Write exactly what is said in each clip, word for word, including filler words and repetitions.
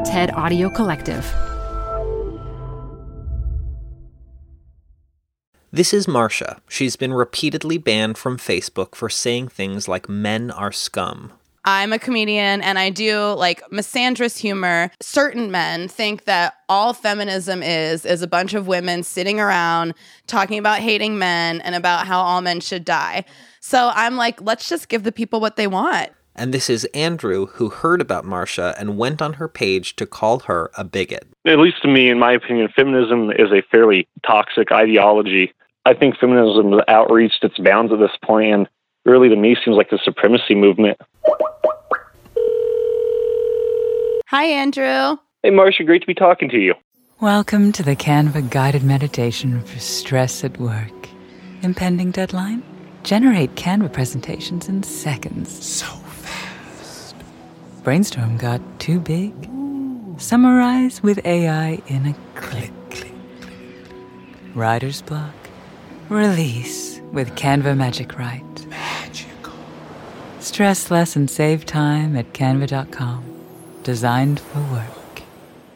TED Audio Collective. This is Marcia. She's been repeatedly banned from Facebook for saying things like men are scum. I'm a comedian and I do like misandrous humor. Certain men think that all feminism is is a bunch of women sitting around talking about hating men and about how all men should die. So I'm like, let's just give the people what they want. And this is Andrew, who heard about Marcia and went on her page to call her a bigot. At least to me, in my opinion, feminism is a fairly toxic ideology. I think feminism has outreached its bounds at this point, and really to me seems like the supremacy movement. Hi, Andrew. Hey, Marcia, great to be talking to you. Welcome to the Canva guided meditation for stress at work. Impending deadline? Generate Canva presentations in seconds. So fast. Brainstorm got too big? Ooh. Summarize with A I in a click. click, click. Writer's block? Release with Canva Magic Write. Magical. Stress less and save time at canva dot com. Designed for work.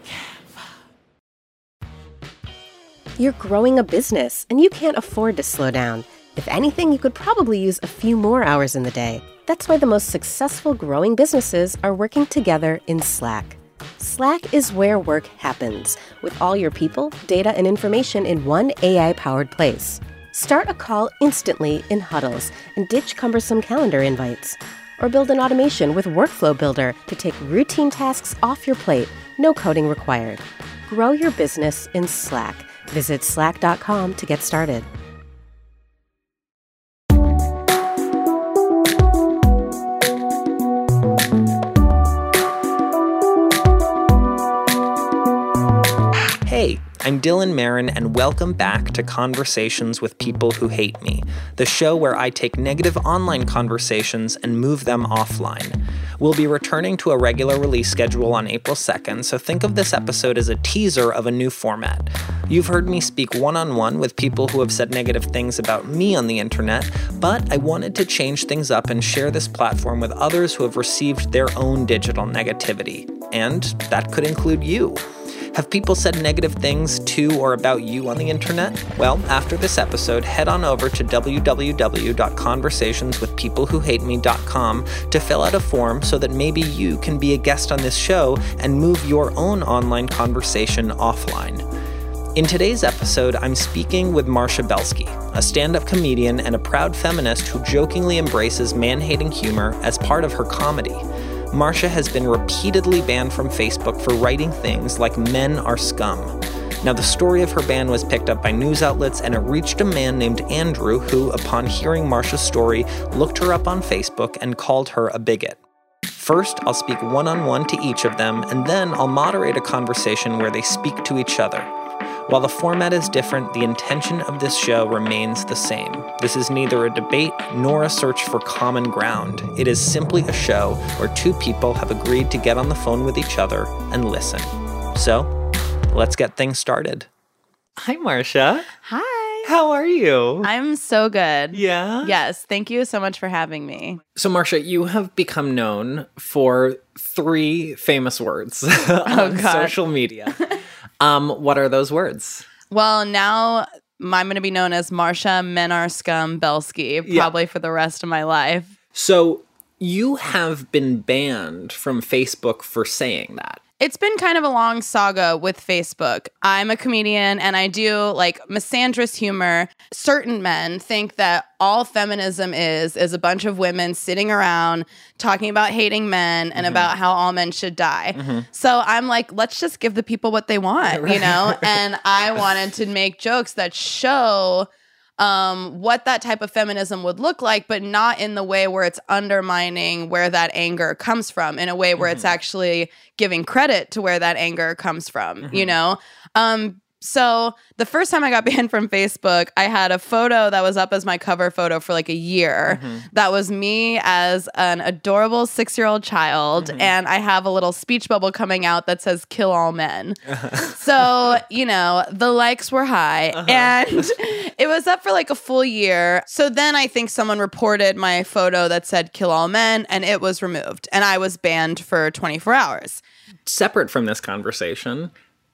Canva. You're growing a business, and you can't afford to slow down. If anything, you could probably use a few more hours in the day. That's why the most successful growing businesses are working together in Slack. Slack is where work happens, with all your people, data, and information in one A I-powered place. Start a call instantly in huddles and ditch cumbersome calendar invites. Or build an automation with Workflow Builder to take routine tasks off your plate, no coding required. Grow your business in Slack. Visit slack dot com to get started. Hey, I'm Dylan Marin, and welcome back to Conversations with People Who Hate Me, the show where I take negative online conversations and move them offline. We'll be returning to a regular release schedule on April second, so think of this episode as a teaser of a new format. You've heard me speak one-on-one with people who have said negative things about me on the internet, but I wanted to change things up and share this platform with others who have received their own digital negativity. And that could include you. Have people said negative things to or about you on the internet? Well, after this episode, head on over to w w w dot conversations with people who hate me dot com to fill out a form so that maybe you can be a guest on this show and move your own online conversation offline. In today's episode, I'm speaking with Marcia Belsky, a stand-up comedian and a proud feminist who jokingly embraces man-hating humor as part of her comedy. Marcia has been repeatedly banned from Facebook for writing things like men are scum. Now, the story of her ban was picked up by news outlets, and it reached a man named Andrew who, upon hearing Marcia's story, looked her up on Facebook and called her a bigot. First, I'll speak one-on-one to each of them, and then I'll moderate a conversation where they speak to each other. While the format is different, the intention of this show remains the same. This is neither a debate nor a search for common ground. It is simply a show where two people have agreed to get on the phone with each other and listen. So, let's get things started. Hi, Marcia. Hi. How are you? I'm so good. Yeah? Yes. Thank you so much for having me. So, Marcia, you have become known for three famous words on Oh, God. social media. Um, what are those words? Well, now I'm going to be known as Marcia Men Are Scum Belsky, probably yeah. for the rest of my life. So you have been banned from Facebook for saying that. It's been kind of a long saga with Facebook. I'm a comedian and I do like misandrous humor. Certain men think that all feminism is is a bunch of women sitting around talking about hating men and mm-hmm. about how all men should die. Mm-hmm. So I'm like, let's just give the people what they want, right. you know? And I wanted to make jokes that show um, what that type of feminism would look like, but not in the way where it's undermining where that anger comes from, in a way where mm-hmm. it's actually giving credit to where that anger comes from, mm-hmm. you know? Um, So the first time I got banned from Facebook, I had a photo that was up as my cover photo for like a year. Mm-hmm. That was me as an adorable six-year-old child. Mm-hmm. And I have a little speech bubble coming out that says, kill all men. So, you know, the likes were high. Uh-huh. And it was up for like a full year. So then I think someone reported my photo that said, kill all men, and it was removed. And I was banned for twenty-four hours. Separate from this conversation,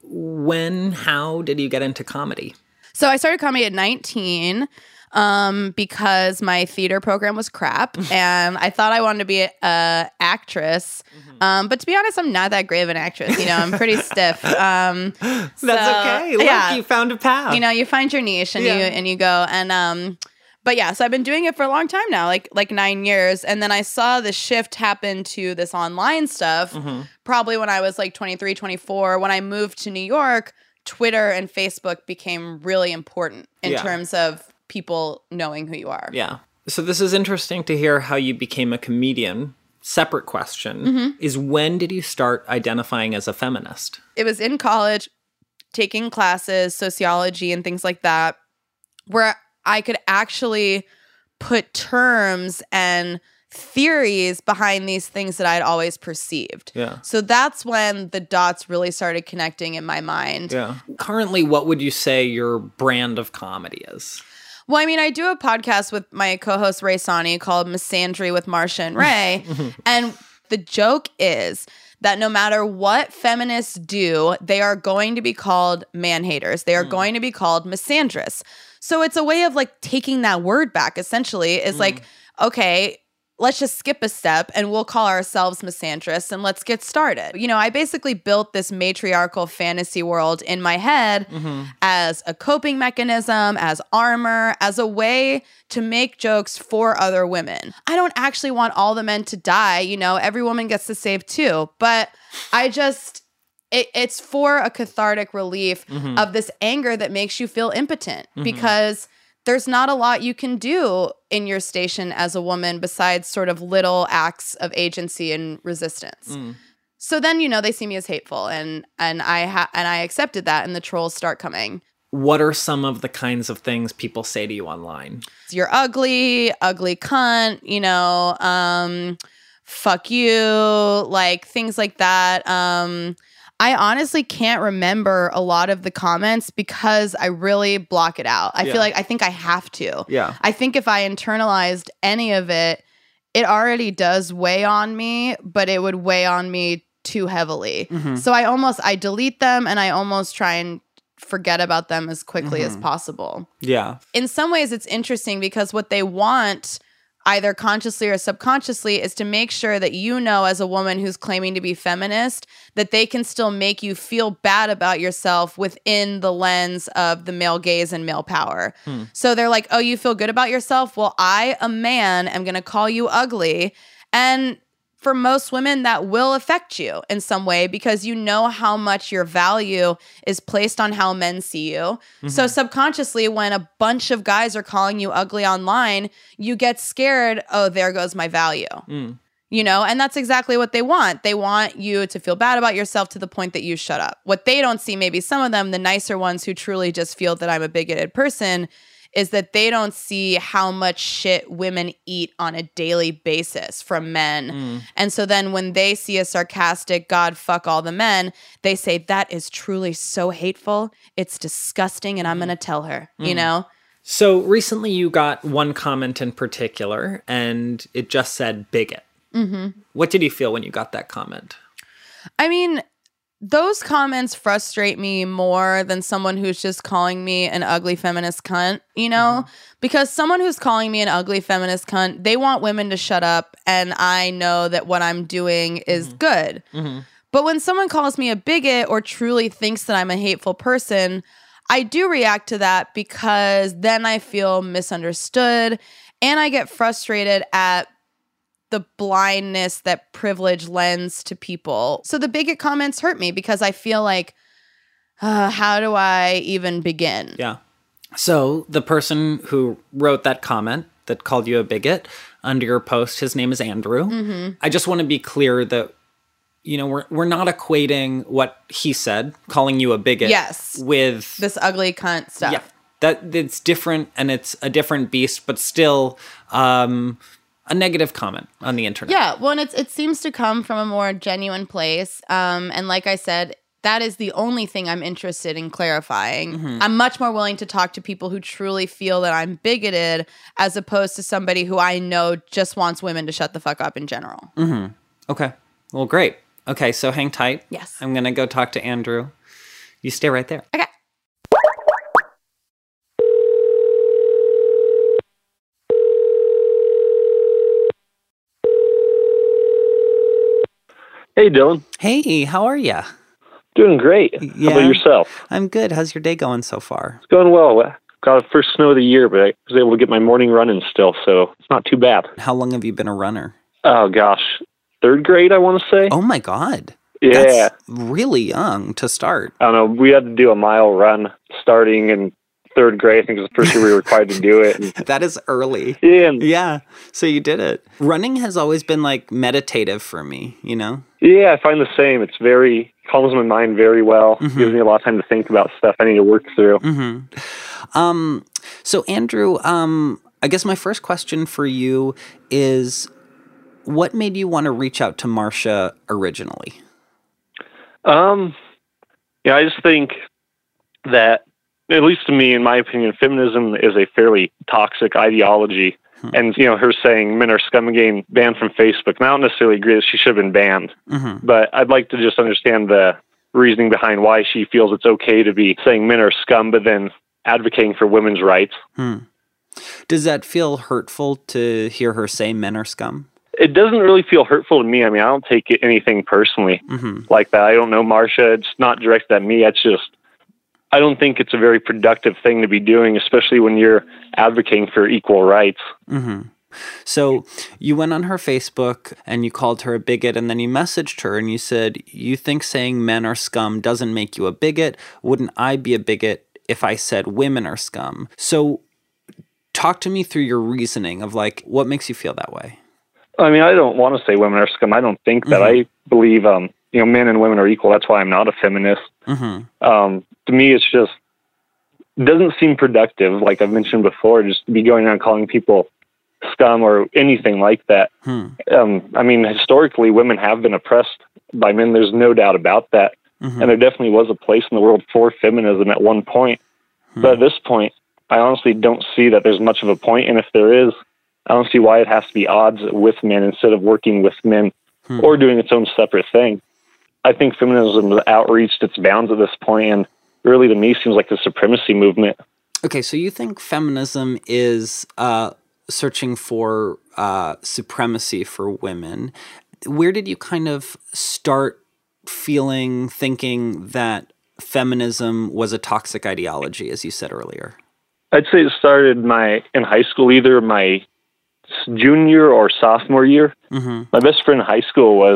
when, how did you get into comedy? So I started comedy at nineteen um, because my theater program was crap, and I thought I wanted to be an actress. Mm-hmm. Um, but to be honest, I'm not that great of an actress. You know, I'm pretty stiff. Um, That's so, okay. Look, yeah, you found a path. You know, you find your niche and yeah. you and you go. And um, but yeah, so I've been doing it for a long time now, like like nine years. And then I saw the shift happen to this online stuff, mm-hmm. probably when I was like twenty-three, twenty-four. When I moved to New York, Twitter and Facebook became really important in yeah. terms of people knowing who you are. Yeah. So this is interesting to hear how you became a comedian. Separate question mm-hmm. is, when did you start identifying as a feminist? It was in college, taking classes, sociology and things like that, where I could actually put terms and theories behind these things that I'd always perceived. Yeah. So that's when the dots really started connecting in my mind. Yeah. Currently, what would you say your brand of comedy is? Well, I mean, I do a podcast with my co-host Ray Sani called Misandry with Marsha and Ray. And the joke is that no matter what feminists do, they are going to be called man-haters. They are mm. going to be called misandrous. So it's a way of like taking that word back, essentially. It's mm. like, okay, let's just skip a step and we'll call ourselves misandrous and let's get started. You know, I basically built this matriarchal fantasy world in my head mm-hmm. as a coping mechanism, as armor, as a way to make jokes for other women. I don't actually want all the men to die. You know, every woman gets to save too. But I just... It, it's for a cathartic relief mm-hmm. of this anger that makes you feel impotent mm-hmm. because there's not a lot you can do in your station as a woman besides sort of little acts of agency and resistance. Mm. So then, you know, they see me as hateful and and I ha- and I accepted that, and the trolls start coming. What are some of the kinds of things people say to you online? You're ugly, ugly cunt, you know, um, fuck you, like things like that. Um I honestly can't remember a lot of the comments because I really block it out. I yeah. feel like I think I have to. Yeah. I think if I internalized any of it, it already does weigh on me, but it would weigh on me too heavily. Mm-hmm. So I almost, I delete them and I almost try and forget about them as quickly mm-hmm. as possible. Yeah. In some ways, it's interesting because what they want, either consciously or subconsciously, is to make sure that you know, as a woman who's claiming to be feminist, that they can still make you feel bad about yourself within the lens of the male gaze and male power. Hmm. So they're like, oh, you feel good about yourself? Well, I, a man, am going to call you ugly. And for most women, that will affect you in some way because you know how much your value is placed on how men see you. Mm-hmm. So subconsciously, when a bunch of guys are calling you ugly online, you get scared, oh, there goes my value. Mm. You know, and that's exactly what they want. They want you to feel bad about yourself to the point that you shut up. What they don't see, maybe some of them, the nicer ones who truly just feel that I'm a bigoted person, is that they don't see how much shit women eat on a daily basis from men. Mm. And so then when they see a sarcastic, God, fuck all the men, they say, that is truly so hateful. It's disgusting, and I'm going to tell her, mm. you know? So recently you got one comment in particular, and it just said bigot. Mm-hmm. What did you feel when you got that comment? I mean... those comments frustrate me more than someone who's just calling me an ugly feminist cunt, you know? Mm-hmm. Because someone who's calling me an ugly feminist cunt, they want women to shut up, and I know that what I'm doing is mm-hmm. good. Mm-hmm. But when someone calls me a bigot or truly thinks that I'm a hateful person, I do react to that because then I feel misunderstood, and I get frustrated at the blindness that privilege lends to people. So the bigot comments hurt me because I feel like, uh, how do I even begin? Yeah. So the person who wrote that comment that called you a bigot under your post, his name is Andrew. Mm-hmm. I just want to be clear that you know, we're we're not equating what he said, calling you a bigot, Yes. with This ugly cunt stuff. yeah, that it's different and it's a different beast, but still um, a negative comment on the internet. Yeah, well, and it's, it seems to come from a more genuine place. Um, and like I said, that is the only thing I'm interested in clarifying. Mm-hmm. I'm much more willing to talk to people who truly feel that I'm bigoted as opposed to somebody who I know just wants women to shut the fuck up in general. Mm-hmm. Okay. Well, great. Okay, so hang tight. Yes. I'm going to go talk to Andrew. You stay right there. Okay. Hey, Dylan. Hey, how are ya? Doing great. Yeah. How about yourself? I'm good. How's your day going so far? It's going well. Got the first snow of the year, but I was able to get my morning run in still, so it's not too bad. How long have you been a runner? Oh, gosh. Third grade, I want to say. Oh my God. Yeah. That's really young to start. I don't know. We had to do a mile run starting in third grade. I think it was the first year we were required to do it. And, That is early. yeah, and, Yeah. So you did it. Running has always been like meditative for me, you know? yeah, I find the same. It's very, calms my mind very well. Mhm. Gives me a lot of time to think about stuff I need to work through. Mm-hmm. Um, so Andrew, um, I guess my first question for you is, what made you want to reach out to Marcia originally? Um, yeah, I just think that, at least to me, in my opinion, feminism is a fairly toxic ideology. Hmm. And, you know, her saying men are scum and getting banned from Facebook, and I don't necessarily agree that she should have been banned. Mm-hmm. But I'd like to just understand the reasoning behind why she feels it's okay to be saying men are scum, but then advocating for women's rights. Hmm. Does that feel hurtful to hear her say men are scum? It doesn't really feel hurtful to me. I mean, I don't take it anything personally Mm-hmm. like that. I don't know Marcia. It's not directed at me. It's just, I don't think it's a very productive thing to be doing, especially when you're advocating for equal rights. Mm-hmm. So you went on her Facebook and you called her a bigot, and then you messaged her and you said, you think saying men are scum doesn't make you a bigot? Wouldn't I be a bigot if I said women are scum? So talk to me through your reasoning of like, what makes you feel that way? I mean, I don't want to say women are scum. I don't think that. Mm-hmm. I believe, um, you know, men and women are equal. That's why I'm not a feminist. Mm-hmm. Um, to me, it's just, it doesn't seem productive, like I've mentioned before, just to be going around calling people scum or anything like that. Hmm. Um, I mean, historically, women have been oppressed by men. There's no doubt about that. Mm-hmm. And there definitely was a place in the world for feminism at one point. Hmm. But at this point, I honestly don't see that there's much of a point. And if there is, I don't see why it has to be odds with men instead of working with men Hmm. or doing its own separate thing. I think feminism has outreached its bounds at this point, and really to me seems like the supremacy movement. Okay, so you think feminism is uh, searching for uh, supremacy for women. Where did you kind of start feeling, thinking that feminism was a toxic ideology, as you said earlier? I'd say it started my in high school, either my junior or sophomore year. Mm-hmm. My best friend in high school was,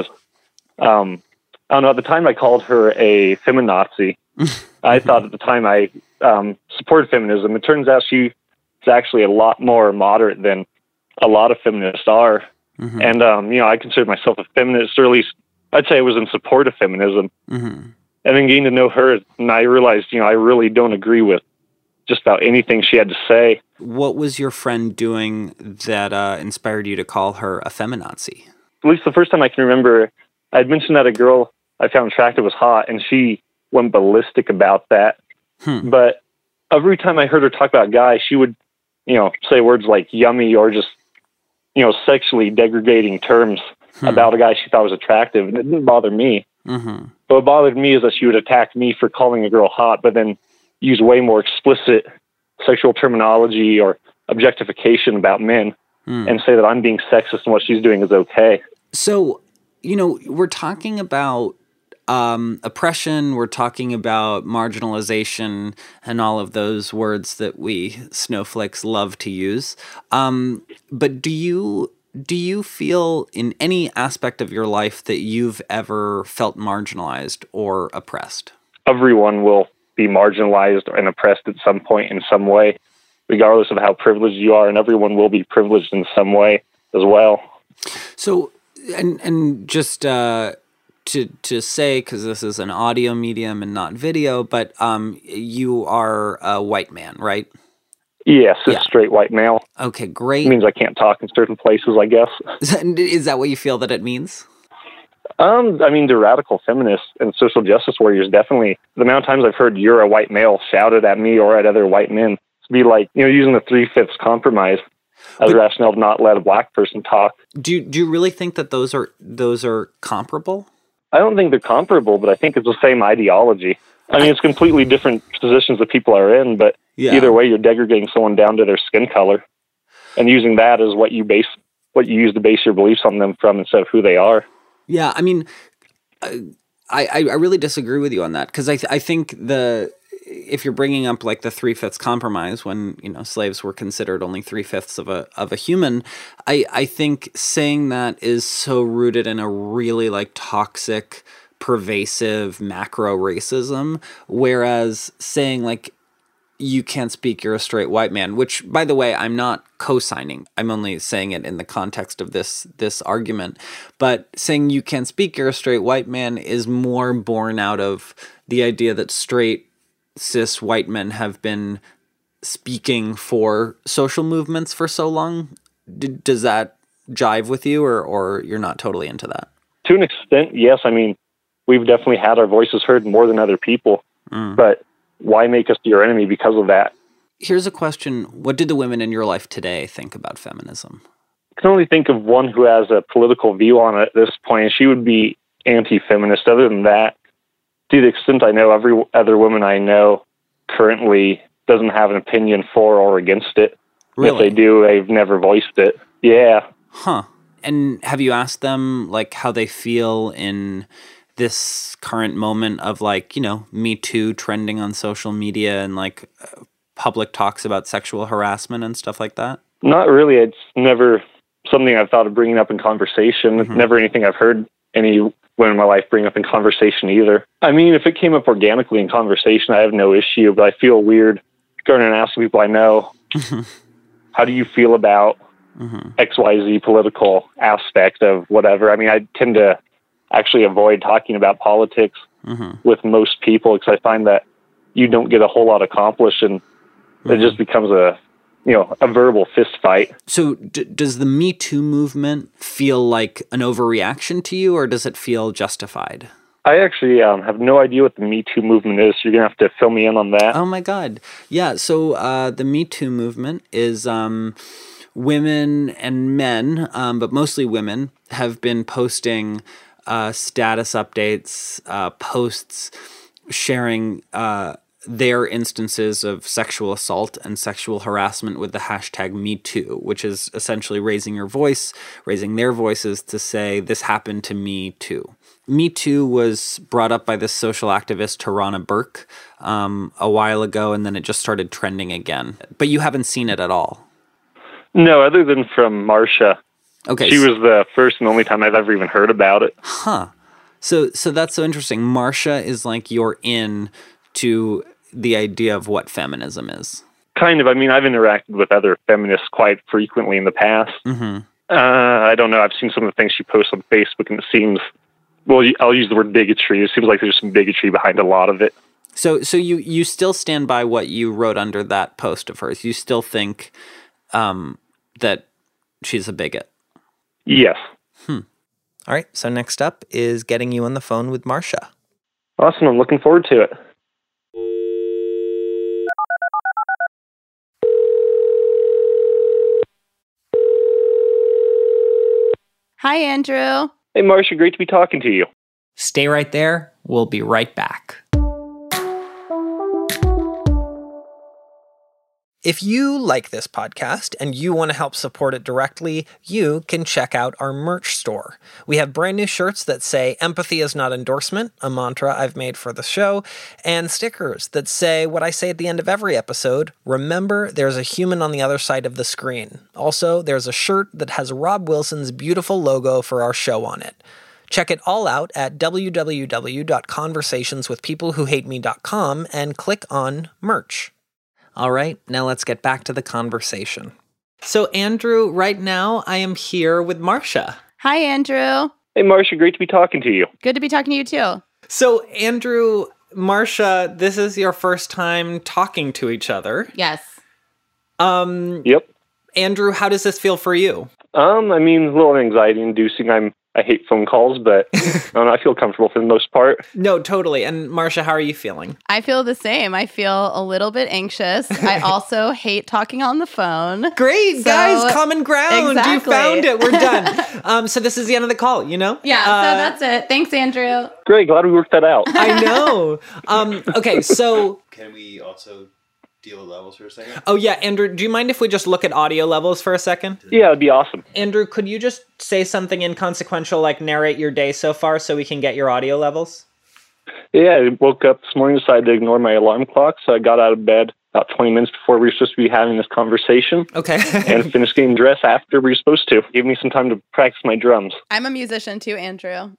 um, I don't know, at the time I called her a feminazi. I thought at the time I um, supported feminism. It turns out she is actually a lot more moderate than a lot of feminists are. Mm-hmm. And, um, you know, I consider myself a feminist, or at least I'd say I was in support of feminism. Mm-hmm. And then getting to know her, and I realized, you know, I really don't agree with just about anything she had to say. What was your friend doing that uh, inspired you to call her a feminazi? At least the first time I can remember, I'd mentioned that a girl I found attractive was hot, and she went ballistic about that. Hmm. But every time I heard her talk about guys, she would, you know, say words like yummy or just, you know, sexually degrading terms hmm. about a guy she thought was attractive. And it didn't bother me. Mm-hmm. But what bothered me is that she would attack me for calling a girl hot, but then use way more explicit sexual terminology or objectification about men hmm. and say that I'm being sexist and what she's doing is okay. So, you know, we're talking about um, oppression, we're talking about marginalization, and all of those words that we snowflakes love to use. Um, but do you do you feel in any aspect of your life that you've ever felt marginalized or oppressed? Everyone will be marginalized and oppressed at some point in some way, regardless of how privileged you are, and everyone will be privileged in some way as well. So, and and just uh, to to say, because this is an audio medium and not video, but um, you are a white man, right? Yes, it's Yeah. straight white male. Okay, It great. means I can't talk in certain places, I guess. Is that what you feel that it means? Um, I mean, the radical feminists and social justice warriors, definitely. The amount of times I've heard "you're a white male" shouted at me or at other white men, to be like, you know, using the three-fifths compromise as But- a rationale to not let a black person talk. Do you, do you really think that those are those are comparable? I don't think they're comparable, but I think it's the same ideology. I mean, it's completely different positions that people are in, but Yeah. either way, you're degrading someone down to their skin color and using that as what you base, what you use to base your beliefs on them from instead of who they are. Yeah, I mean, I I, I really disagree with you on that, because I th- I think the if you're bringing up like the three fifths compromise, when you know slaves were considered only three fifths of a of a human, I I think saying that is so rooted in a really like toxic, pervasive macro racism, whereas saying like you can't speak, you're a straight white man, which, by the way, I'm not co-signing. I'm only saying it in the context of this this argument. But saying you can't speak, you're a straight white man is more born out of the idea that straight, cis white men have been speaking for social movements for so long. D- does that jive with you, or, or you're not totally into that? To an extent, yes. I mean, we've definitely had our voices heard more than other people, Mm. but why make us your enemy because of that? Here's a question. What did the women in your life today think about feminism? I can only think of one who has a political view on it at this point, and she would be anti-feminist. Other than that, to the extent I know, every other woman I know currently doesn't have an opinion for or against it. Really? If they do, they've never voiced it. Yeah. Huh. And have you asked them like how they feel in this current moment of like, you know, Me Too trending on social media and like uh, public talks about sexual harassment and stuff like that? Not really. It's never something I've thought of bringing up in conversation. It's Mhm. never anything I've heard any women in my life bring up in conversation either. I mean, if it came up organically in conversation, I have no issue, but I feel weird going and asking people I know, how do you feel about Mm-hmm. X Y Z political aspect of whatever? I mean, I tend to actually avoid talking about politics Mm-hmm. with most people because I find that you don't get a whole lot accomplished, and Mm-hmm. it just becomes a, you know, a verbal fist fight. So d- does the Me Too movement feel like an overreaction to you, or does it feel justified? I actually um, have no idea what the Me Too movement is. You're going to have to fill me in on that. Oh my God. Yeah. So uh, the Me Too movement is um, women and men, um, but mostly women, have been posting uh, status updates, uh, posts, sharing uh, their instances of sexual assault and sexual harassment with the hashtag Me Too, which is essentially raising your voice, raising their voices to say, this happened to me too. Me Too was brought up by this social activist, Tarana Burke, um, a while ago, and then it just started trending again. But you haven't seen it at all. No, other than from Marsha. Okay. She so- was the first and only time I've ever even heard about it. Huh. So so that's so interesting. Marsha is like your in to the idea of what feminism is. Kind of. I mean, I've interacted with other feminists quite frequently in the past. Mm-hmm. Uh, I don't know. I've seen some of the things she posts on Facebook, and it seems, well, I'll use the word bigotry. It seems like there's some bigotry behind a lot of it. So so you, you still stand by what you wrote under that post of hers. You still think um, that she's a bigot. Yes. Hmm. All right. So next up is getting you on the phone with Marsha. Awesome. I'm looking forward to it. Hi, Andrew. Hey, Marsha, great to be talking to you. Stay right there. We'll be right back. If you like this podcast and you want to help support it directly, you can check out our merch store. We have brand new shirts that say "Empathy is not endorsement," a mantra I've made for the show, and stickers that say what I say at the end of every episode: remember, there's a human on the other side of the screen. Also, there's a shirt that has Rob Wilson's beautiful logo for our show on it. Check it all out at w w w dot conversations with people who hate me dot com and click on merch. All right, now let's get back to the conversation. So, Andrew, right now I am here with Marsha. Hi, Andrew. Hey, Marcia, great to be talking to you. Good to be talking to you, too. So, Andrew, Marcia, this is your first time talking to each other. Yes. Um. Yep. Andrew, how does this feel for you? Um, I mean, a little anxiety-inducing. I'm I hate phone calls, but I don't know, I feel comfortable for the most part. No, totally. And Marcia, how are you feeling? I feel the same. I feel a little bit anxious. I also hate talking on the phone. Great, So- guys, common ground. Exactly. You found it. We're done. um, so this is the end of the call, you know? Yeah, Uh, so that's it. Thanks, Andrew. Great, glad we worked that out. I know. Um, okay, so... Can we also deal with levels for a second? Oh, yeah, Andrew, do you mind if we just look at audio levels for a second? Yeah, it'd be awesome. Andrew, could you just say something inconsequential, like narrate your day so far so we can get your audio levels? Yeah, I woke up this morning, decided to ignore my alarm clock, so I got out of bed about twenty minutes before we were supposed to be having this conversation. Okay. And finished getting dressed after we were supposed to. Gave me some time to practice my drums. I'm a musician, too, Andrew.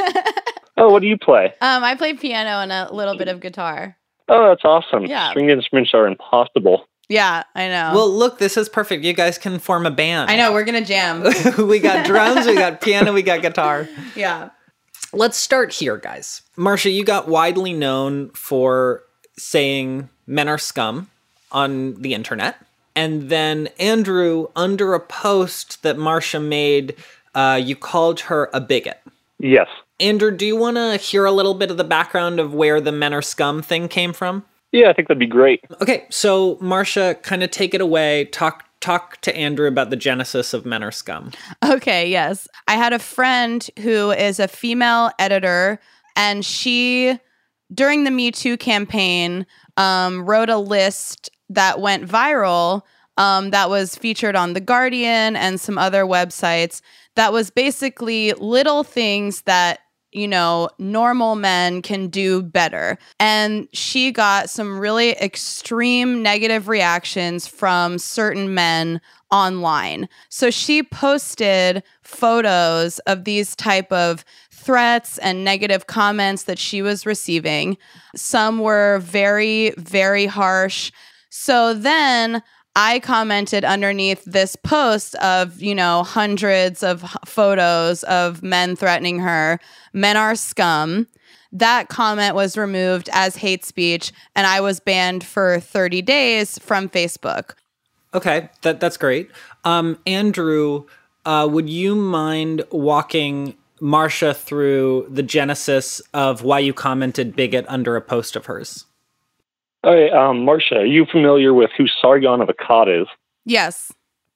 Oh, what do you play? um, I play piano and a little bit of guitar. Oh, that's awesome. Yeah. Stringed instruments are impossible. Yeah, I know. Well, look, this is perfect. You guys can form a band. I know, we're going to jam. We got drums, we got piano, we got guitar. Yeah. Let's start here, guys. Marcia, you got widely known for saying men are scum on the internet. And then Andrew, under a post that Marcia made, uh, you called her a bigot. Yes. Andrew, do you want to hear a little bit of the background of where the men are scum thing came from? Yeah, I think that'd be great. Okay, so Marcia, kind of take it away. Talk talk to Andrew about the genesis of Men Are Scum. Okay, yes. I had a friend who is a female editor, and she, during the Me Too campaign, um, wrote a list that went viral um, that was featured on The Guardian and some other websites that was basically little things that, you know, normal men can do better. And she got some really extreme negative reactions from certain men online. So she posted photos of these type of threats and negative comments that she was receiving. Some were very, very harsh. So then I commented underneath this post of, you know, hundreds of h- photos of men threatening her. Men are scum. That comment was removed as hate speech, and I was banned for thirty days from Facebook. Okay, that that's great. Um, Andrew, uh, would you mind walking Marcia through the genesis of why you commented bigot under a post of hers? All right, um, Marcia, are you familiar with who Sargon of Akkad is? Yes.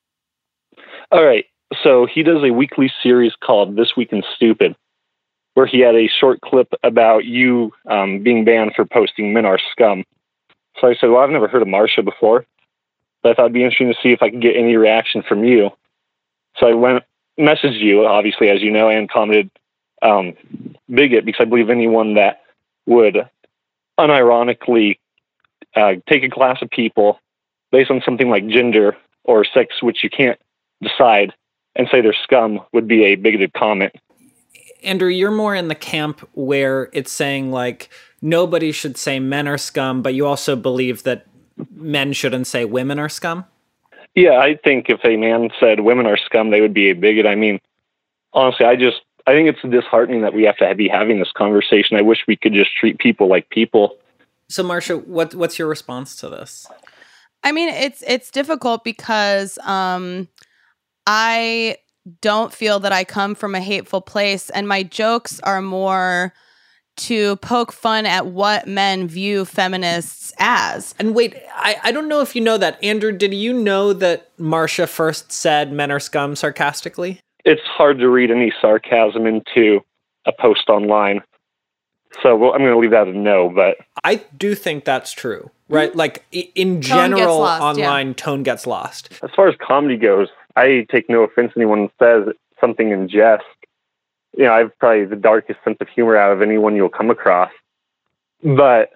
All right, so he does a weekly series called This Week in Stupid, where he had a short clip about you um, being banned for posting Men Are Scum. So I said, well, I've never heard of Marcia before, but I thought it'd be interesting to see if I could get any reaction from you. So I went, messaged you, obviously, as you know, and commented um, bigot, because I believe anyone that would unironically uh, take a class of people based on something like gender or sex, which you can't decide, and say they're scum would be a bigoted comment. Andrew, you're more in the camp where it's saying, like, nobody should say men are scum, but you also believe that men shouldn't say women are scum? Yeah, I think if a man said women are scum, they would be a bigot. I mean, honestly, I just, I think it's disheartening that we have to be having this conversation. I wish we could just treat people like people. So, Marcia, what what's your response to this? I mean, it's it's difficult because um, I don't feel that I come from a hateful place, and my jokes are more to poke fun at what men view feminists as. And wait, I, I don't know if you know that. Andrew, did you know that Marcia first said men are scum sarcastically? It's hard to read any sarcasm into a post online. So well, I'm going to leave that a no, but I do think that's true, right? Mm-hmm. Like, i- in Tone gets general, lost, online, yeah. tone gets lost. as far as comedy goes, I take no offense anyone says something in jest. You know, I have probably the darkest sense of humor out of anyone you'll come across. But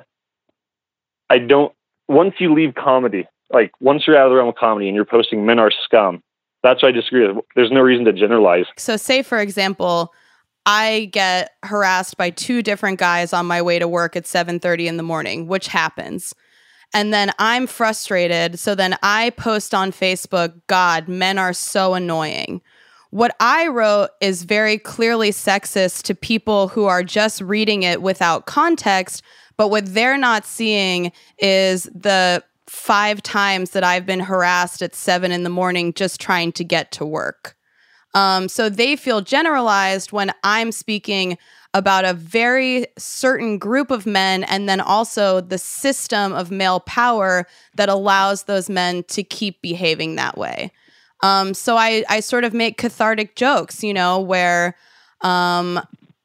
I don't, once you leave comedy, like once you're out of the realm of comedy and you're posting men are scum, that's what I disagree with. There's no reason to generalize. So say, for example, I get harassed by two different guys on my way to work at seven thirty in the morning, which happens. And then I'm frustrated. So then I post on Facebook, God, men are so annoying. what I wrote is very clearly sexist to people who are just reading it without context, but what they're not seeing is the five times that I've been harassed at seven in the morning just trying to get to work. Um, so they feel generalized when I'm speaking about a very certain group of men, and then also the system of male power that allows those men to keep behaving that way. Um, so I, I sort of make cathartic jokes, you know, where um,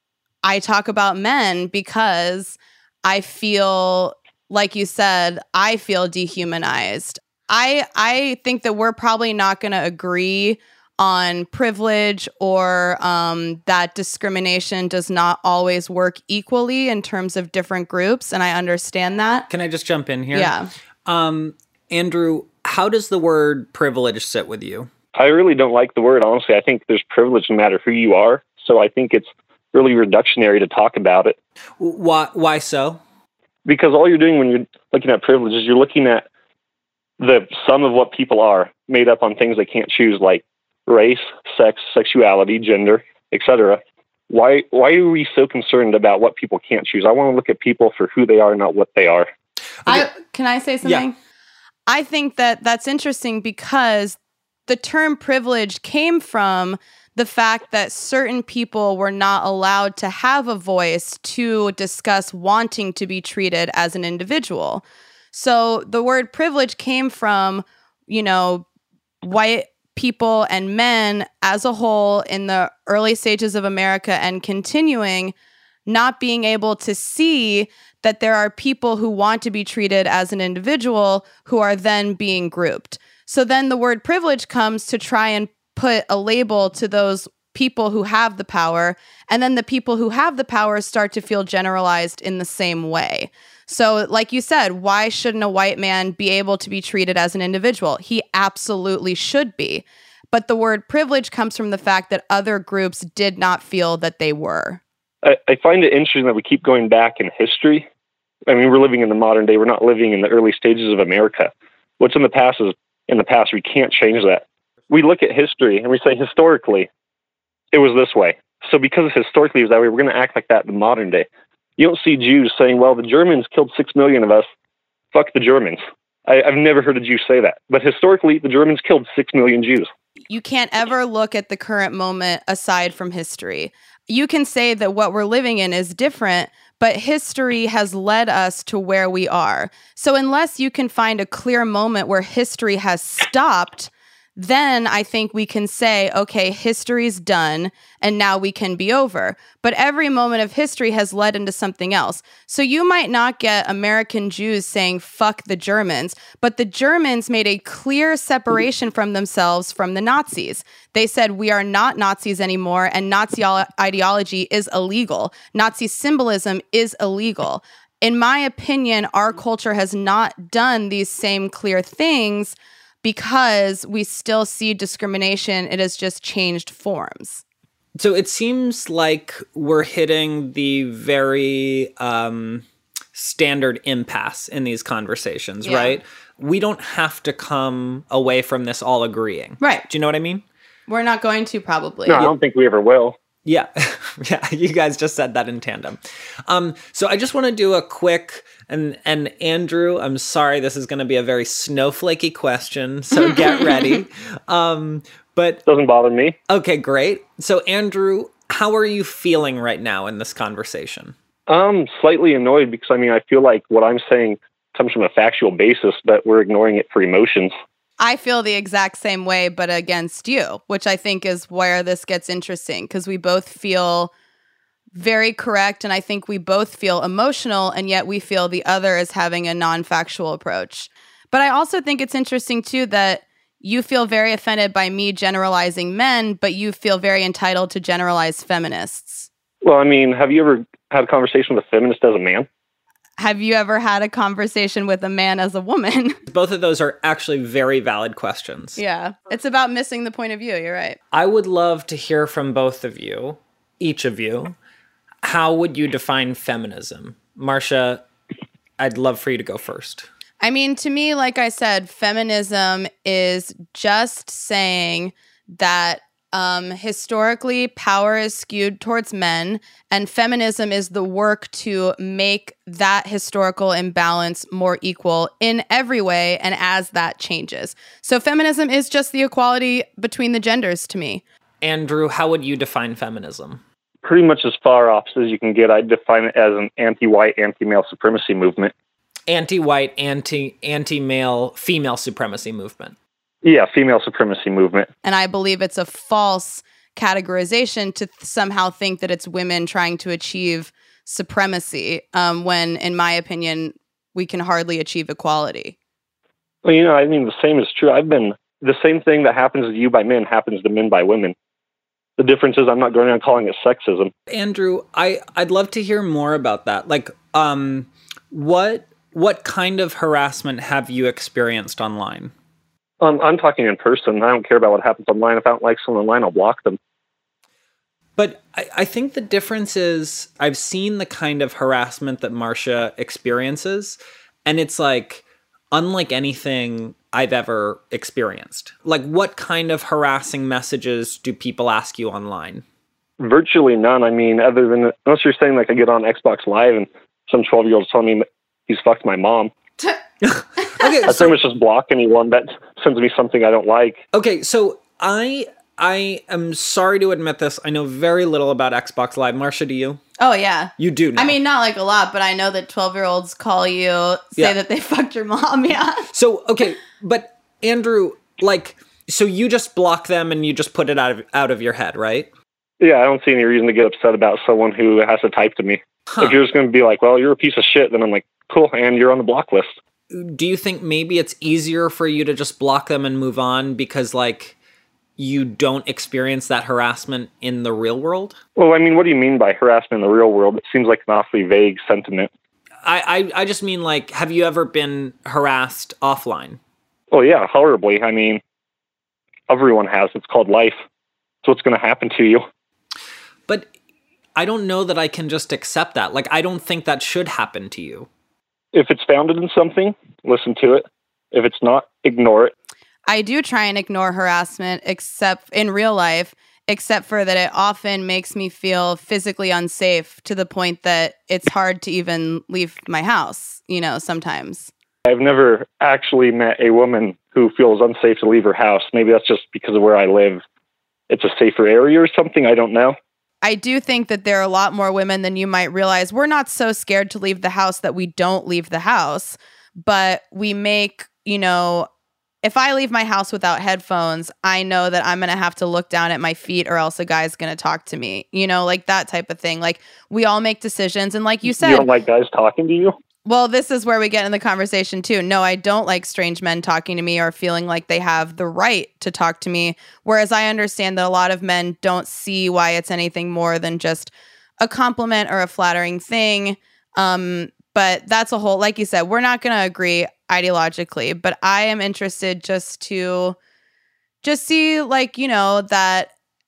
I talk about men because I feel, like you said, I feel dehumanized. I I think that we're probably not going to agree on privilege, or um, that discrimination does not always work equally in terms of different groups, and I understand that. Can I just jump in here? Yeah. Um, Andrew, how does the word privilege sit with you? I really don't like the word, honestly. I think there's privilege no matter who you are. So I think it's really reductionary to talk about it. Why, why so? Because all you're doing when you're looking at privilege is you're looking at the sum of what people are, made up on things they can't choose, like race, sex, sexuality, gender, et cetera. Why why are we so concerned about what people can't choose? I want to look at people for who they are, not what they are. I, can I say something? Yeah. I think that that's interesting because the term privilege came from the fact that certain people were not allowed to have a voice to discuss wanting to be treated as an individual. So the word privilege came from, you know, white people and men as a whole in the early stages of America and continuing, not being able to see that there are people who want to be treated as an individual who are then being grouped. So then the word privilege comes to try and put a label to those people who have the power, and then the people who have the power start to feel generalized in the same way. So like you said, why shouldn't a white man be able to be treated as an individual? He absolutely should be. But the word privilege comes from the fact that other groups did not feel that they were. I, I find it interesting that we keep going back in history. I mean, we're living in the modern day. We're not living in the early stages of America. What's in the past is in the past. We can't change that. We look at history and we say, historically, it was this way. So because historically it was that way, we're going to act like that in the modern day. You don't see Jews saying, well, the Germans killed six million of us. Fuck the Germans. I, I've never heard a Jew say that. But historically, the Germans killed six million Jews. You can't ever look at the current moment aside from history. You can say that what we're living in is different, but history has led us to where we are. So unless you can find a clear moment where history has stopped, then I think we can say, okay, history's done and now we can be over. But every moment of history has led into something else. So you might not get American Jews saying, fuck the Germans, but the Germans made a clear separation from themselves from the Nazis. They said, we are not Nazis anymore, and Nazi ideology is illegal. Nazi symbolism is illegal. In my opinion, our culture has not done these same clear things because we still see discrimination. It has just changed forms. So it seems like we're hitting the very um, standard impasse in these conversations, Yeah. right? We don't have to come away from this all agreeing. Right. Do you know what I mean? We're not going to probably. No, I don't think we ever will. Yeah. Yeah, you guys just said that in tandem. Um, so I just want to do a quick, and and Andrew, I'm sorry, this is going to be a very snowflakey question, so get ready. Um, but Doesn't bother me. okay, great. So Andrew, how are you feeling right now in this conversation? I'm slightly annoyed because, I mean, I feel like what I'm saying comes from a factual basis, but we're ignoring it for emotions. I feel the exact same way, but against you, which I think is where this gets interesting, because we both feel very correct, and I think we both feel emotional, and yet we feel the other is having a non-factual approach. But I also think it's interesting, too, that you feel very offended by me generalizing men, but you feel very entitled to generalize feminists. Well, I mean, have you ever had a conversation with a feminist as a man? Have you ever had a conversation with a man as a woman? Both of those are actually very valid questions. Yeah, it's about missing the point of view. You're right. I would love to hear from both of you, each of you. How would you define feminism? Marcia, I'd love for you to go first. I mean, to me, like I said, feminism is just saying that um, historically power is skewed towards men, and feminism is the work to make that historical imbalance more equal in every way, and as that changes. So feminism is just the equality between the genders to me. Andrew, how would you define feminism? Pretty much as far opposite as you can get. I'd define it as an anti-white, anti-male supremacy movement. Anti-white, anti, anti-male, female supremacy movement. Yeah, female supremacy movement. And I believe it's a false categorization to th- somehow think that it's women trying to achieve supremacy, um, when, in my opinion, we can hardly achieve equality. Well, you know, I mean, the same is true. I've been, the same thing that happens to you by men happens to men by women. The difference is I'm not going around calling it sexism. Andrew, I, I'd love to hear more about that. Like, um, what what kind of harassment have you experienced online? Um, I'm talking in person. I don't care about what happens online. If I don't like someone online, I'll block them. But I, I think the difference is I've seen the kind of harassment that Marcia experiences, and it's like unlike anything I've ever experienced. Like, what kind of harassing messages do people ask you online? Virtually none. I mean, other than, unless you're saying like I get on Xbox Live and some twelve-year-old's telling me he's fucked my mom. Okay, I so, pretty much just block anyone that sends me something I don't like. Okay, so I I am sorry to admit this. I know very little about Xbox Live. Marcia, do you? Oh, yeah. You do know. I mean, not like a lot, but I know that twelve-year-olds call you, say Yeah. that they fucked your mom, yeah. So, okay, but Andrew, like, so you just block them and you just put it out of out of your head, right? Yeah, I don't see any reason to get upset about someone who has to type to me. Huh. If you're just going to be like, well, you're a piece of shit, then I'm like, cool, and you're on the block list. Do you think maybe it's easier for you to just block them and move on because, like, you don't experience that harassment in the real world? Well, I mean, what do you mean by harassment in the real world? It seems like an awfully vague sentiment. I, I, I just mean, like, have you ever been harassed offline? Oh, yeah, horribly. I mean, everyone has. It's called life. It's what's going to happen to you. But I don't know that I can just accept that. Like, I don't think that should happen to you. If it's founded in something, listen to it. If it's not, ignore it. I do try and ignore harassment, except in real life, except for that it often makes me feel physically unsafe to the point that it's hard to even leave my house, you know, sometimes. I've never actually met a woman who feels unsafe to leave her house. Maybe that's just because of where I live. It's a safer area or something. I don't know. I do think that there are a lot more women than you might realize. We're not so scared to leave the house that we don't leave the house, but we make, you know, if I leave my house without headphones, I know that I'm going to have to look down at my feet or else a guy's going to talk to me, you know, like that type of thing. Like, we all make decisions. And like you said, You don't like guys talking to you? well, this is where we get in the conversation too. No, I don't like strange men talking to me or feeling like they have the right to talk to me. Whereas I understand that a lot of men don't see why it's anything more than just a compliment or a flattering thing. Um, but that's a whole, like you said, we're not going to agree ideologically, but I am interested just to just see, like, you know, that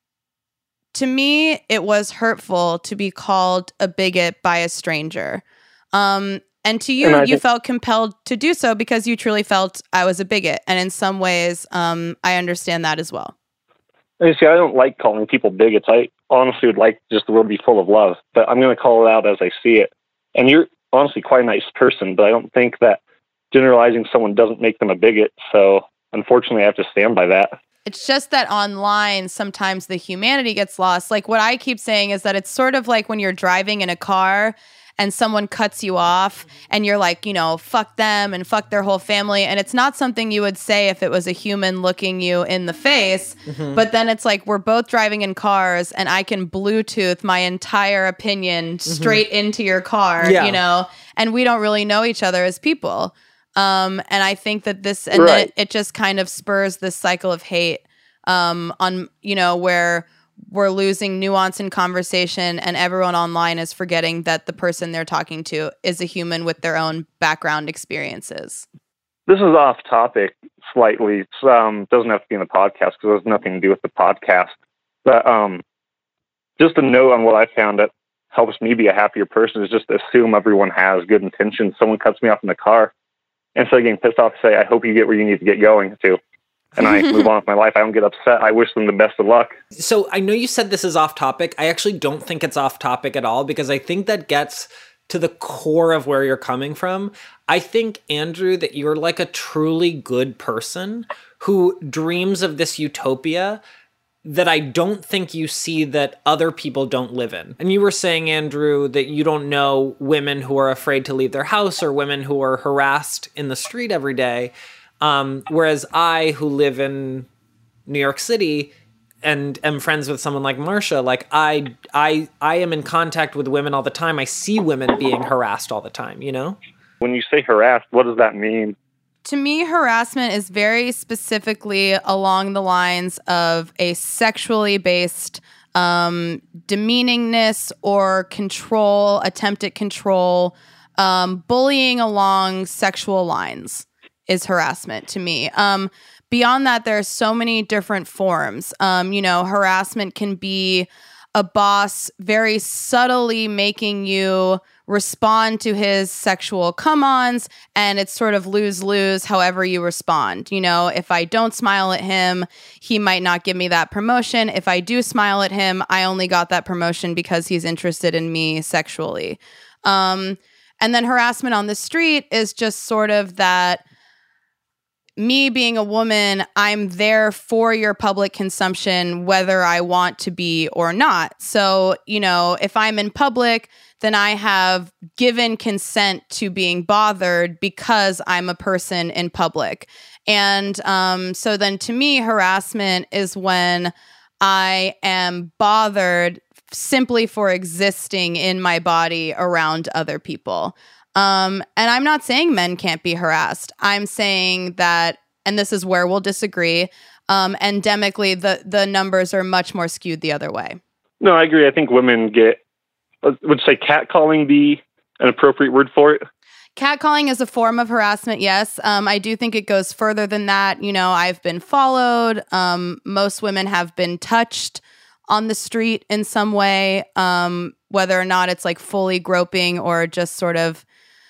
to me, it was hurtful to be called a bigot by a stranger. Um, And to you, And you think- felt compelled to do so because you truly felt I was a bigot. And in some ways, um, I understand that as well. And you see, I don't like calling people bigots. I honestly would like just the world to be full of love, but I'm going to call it out as I see it. And you're honestly quite a nice person, but I don't think that generalizing someone doesn't make them a bigot. So unfortunately, I have to stand by that. It's just that online, sometimes the humanity gets lost. Like, what I keep saying is that it's sort of like when you're driving in a car and someone cuts you off and you're like, you know, fuck them and fuck their whole family. And it's not something you would say if it was a human looking you in the face. Mm-hmm. But then it's like, we're both driving in cars and I can Bluetooth my entire opinion straight mm-hmm. into your car, yeah. you know, and we don't really know each other as people. Um, and I think that this, and right. then it, it just kind of spurs this cycle of hate um, on, you know, where we're losing nuance in conversation and everyone online is forgetting that the person they're talking to is a human with their own background experiences. This is off topic slightly. It um, doesn't have to be in the podcast because it has nothing to do with the podcast. But um, just a note on what I found that helps me be a happier person is just assume everyone has good intentions. Someone cuts me off in the car. Instead of getting pissed off, say, I hope you get where you need to get going to. and I move on with my life. I don't get upset. I wish them the best of luck. So I know you said this is off topic. I actually don't think it's off topic at all, because I think that gets to the core of where you're coming from. I think, Andrew, that you're like a truly good person who dreams of this utopia that I don't think you see that other people don't live in. And you were saying, Andrew, that you don't know women who are afraid to leave their house or women who are harassed in the street every day. Um, whereas I, who live in New York City and am friends with someone like Marcia, like I, I, I am in contact with women all the time. I see women being harassed all the time, you know? When you say harassed, what does that mean? To me, harassment is very specifically along the lines of a sexually based um, demeaningness or control, attempted control, um, bullying along sexual lines is harassment to me. Um, beyond that, there are so many different forms. Um, you know, harassment can be a boss very subtly making you respond to his sexual come-ons, and it's sort of lose-lose however you respond. You know, if I don't smile at him, he might not give me that promotion. If I do smile at him, I only got that promotion because he's interested in me sexually. Um, and then harassment on the street is just sort of that, me being a woman, I'm there for your public consumption, whether I want to be or not. So, you know, if I'm in public, then I have given consent to being bothered because I'm a person in public. And um, so then to me, harassment is when I am bothered simply for existing in my body around other people. Um, and I'm not saying men can't be harassed. I'm saying that, and this is where we'll disagree, um, endemically, the, the numbers are much more skewed the other way. No, I agree. I think women get, would say catcalling be an appropriate word for it? Catcalling is a form of harassment, yes. Um, I do think it goes further than that. You know, I've been followed. Um, most women have been touched on the street in some way, um, whether or not it's like fully groping or just sort of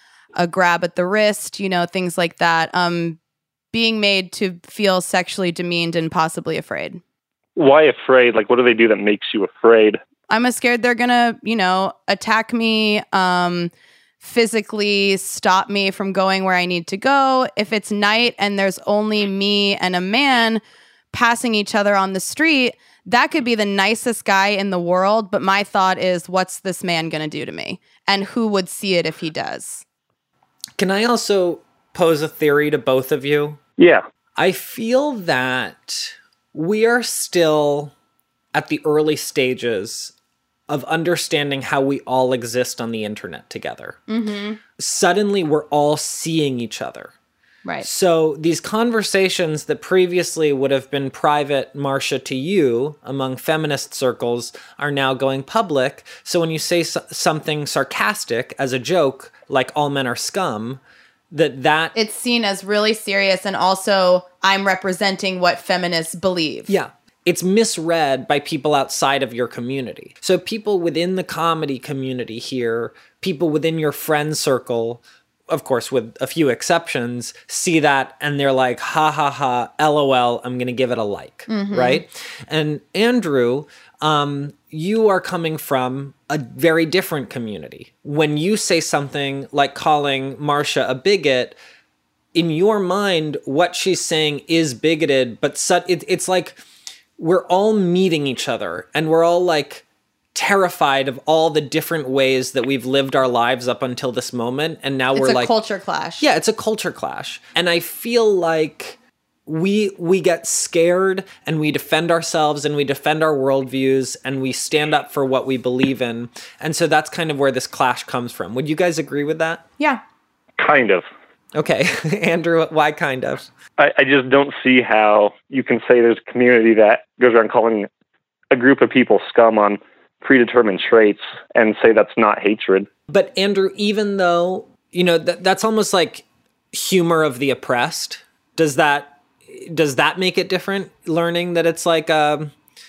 a grab at the wrist, you know, things like that. Um, being made to feel sexually demeaned and possibly afraid. Why afraid? Like, what do they do that makes you afraid? I'm scared they're going to, you know, attack me, um, physically stop me from going where I need to go. If it's night and there's only me and a man passing each other on the street, that could be the nicest guy in the world. But my thought is, what's this man going to do to me? And who would see it if he does? Can I also pose a theory to both of you? Yeah. I feel that we are still at the early stages of understanding how we all exist on the internet together. Mm-hmm. Suddenly, we're all seeing each other. Right. So these conversations that previously would have been private, Marcia, to you among feminist circles are now going public. So when you say so- something sarcastic as a joke, like all men are scum, that that... it's seen as really serious, and also I'm representing what feminists believe. Yeah. It's misread by people outside of your community. So people within the comedy community here, people within your friend circle, of course, with a few exceptions, see that and they're like, ha ha ha, LOL, I'm going to give it a like, mm-hmm. right? And Andrew, um, you are coming from a very different community. When you say something like calling Marcia a bigot, in your mind, what she's saying is bigoted, but su- it, it's like we're all meeting each other and we're all like terrified of all the different ways that we've lived our lives up until this moment. And now it's we're a like culture clash. Yeah, it's a culture clash. And I feel like we we get scared and we defend ourselves and we defend our worldviews and we stand up for what we believe in. And so that's kind of where this clash comes from. Would you guys agree with that? Yeah. Kind of. Okay. Andrew, why kind of? I, I just don't see how you can say there's a community that goes around calling a group of people scum on predetermined traits and say that's not hatred. But Andrew, even though, you know, th- that's almost like humor of the oppressed. Does that does that make it different? Learning that it's like, um,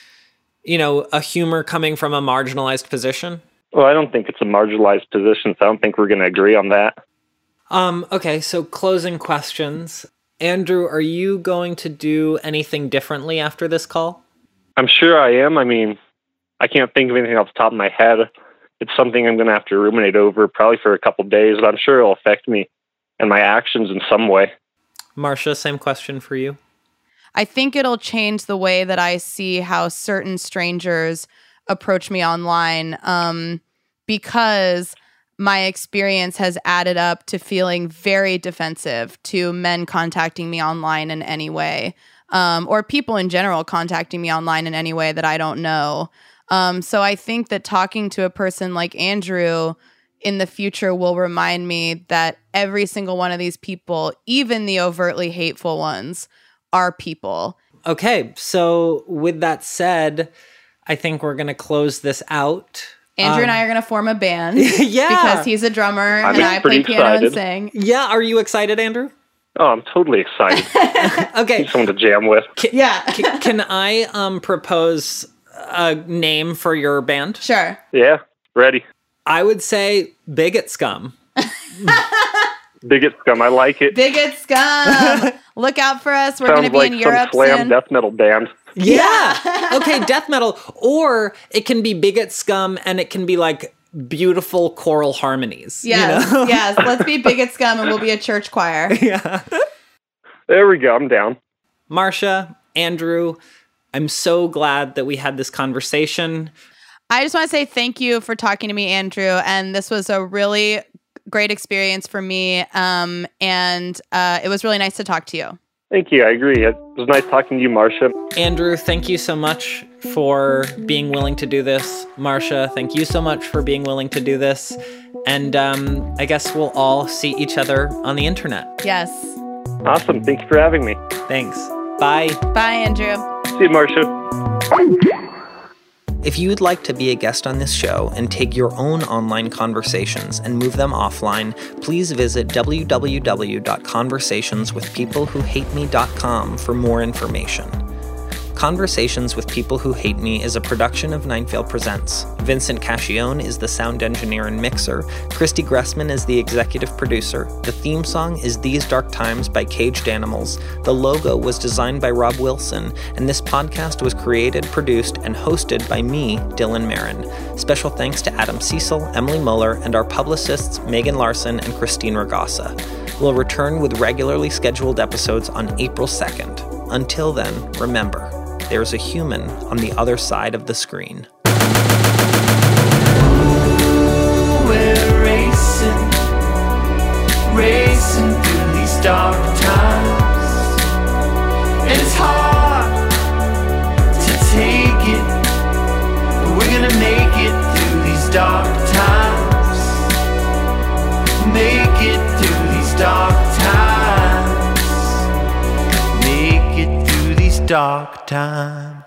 you know, a humor coming from a marginalized position? Well, I don't think it's a marginalized position, so I don't think we're going to agree on that. Um, okay, so closing questions. Andrew, are you going to do anything differently after this call? I'm sure I am. I mean, I can't think of anything off the top of my head. It's something I'm going to have to ruminate over probably for a couple of days, but I'm sure it'll affect me and my actions in some way. Marcia, same question for you. I think it'll change the way that I see how certain strangers approach me online, um, because my experience has added up to feeling very defensive to men contacting me online in any way, um, or people in general contacting me online in any way that I don't know. Um, so I think that talking to a person like Andrew in the future will remind me that every single one of these people, even the overtly hateful ones, are people. Okay, so with that said, I think we're going to close this out. Andrew um, and I are going to form a band. Yeah. Because he's a drummer I'm and I play pretty piano excited. and sing. Yeah, are you excited, Andrew? Oh, I'm totally excited. Okay. Need someone to jam with. Can, Yeah. can, can I um, propose a name for your band? Sure. Yeah, ready. I would say Bigot Scum. Bigot Scum, I like it. Bigot Scum. Look out for us. We're going to Sounds be like in some Europe slam soon. death metal band. Yeah. Okay, death metal. Or it can be Bigot Scum and it can be like beautiful choral harmonies. Yes, You know? yes. Let's be Bigot Scum and we'll be a church choir. Yeah. There we go, I'm down. Marcia, Andrew, I'm so glad that we had this conversation. I just want to say thank you for talking to me, Andrew. And this was a really great experience for me. Um, and uh, it was really nice to talk to you. Thank you, I agree. It was nice talking to you, Marcia. Andrew, thank you so much for being willing to do this. Marcia, thank you so much for being willing to do this. And um, I guess we'll all see each other on the internet. Yes. Awesome, thank you for having me. Thanks. Bye. Bye, Andrew. See you, Marcia. If you'd like to be a guest on this show and take your own online conversations and move them offline, please visit w w w dot conversations with people who hate me dot com for more information. Conversations with People Who Hate Me is a production of Ninevale Presents. Vincent Cascione is the sound engineer and mixer. Christy Gressman is the executive producer. The theme song is These Dark Times by Caged Animals. The logo was designed by Rob Wilson, and this podcast was created, produced, and hosted by me, Dylan Marin. Special thanks to Adam Cecil, Emily Muller, and our publicists Megan Larson and Christine Ragasa. We'll return with regularly scheduled episodes on April second. Until then, remember, there's a human on the other side of the screen. We're racing, racing through these dark times. And it's hard to take it, but we're gonna make it through these dark times. Make it through these dark times. Make it through these dark times.